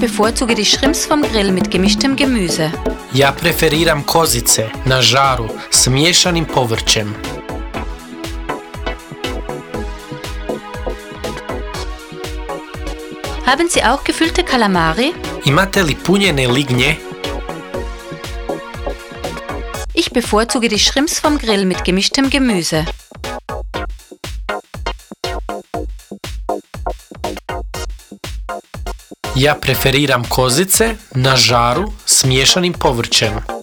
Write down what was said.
bevorzuge die Shrimps vom Grill mit gemischtem Gemüse. Ja preferiram kozice na žaru s miješanim povrćem. Haben Sie auch gefüllte Kalamari? Imate li punjene lignje? Ich bevorzuge die Shrimps vom Grill mit gemischtem Gemüse. Ja preferiram kozice na žaru s miješanim povrćem.